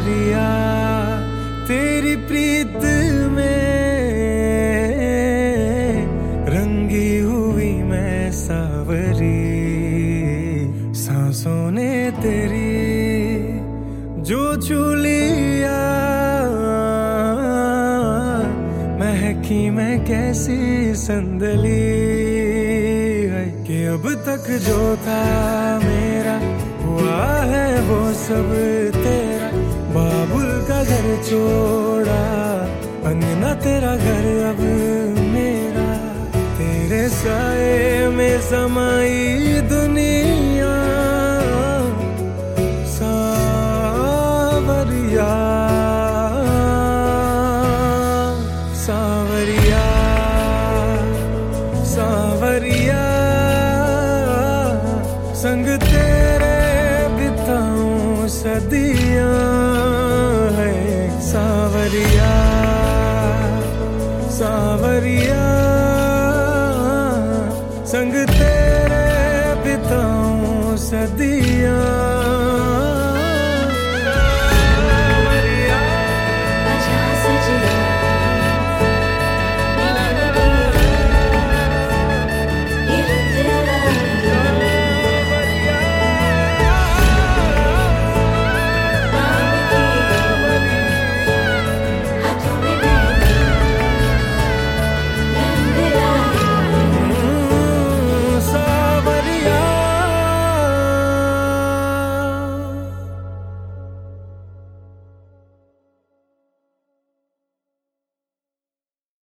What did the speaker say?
सावरिया तेरी प्रीत में रंगी हुई मैं सावरी, सांसों ने तेरी जो छू लिया, महकी मैं कैसी संदली है कि अब तक जो था मेरा हुआ है वो सब तेरा। बाबुल का घर छोड़ा, अंगना तेरा घर अब मेरा, तेरे साए में समाई दुनिया। सावरिया सावरिया सावरिया, संग तेरे बिताऊं सदियां है। सावरिया सावरिया, संग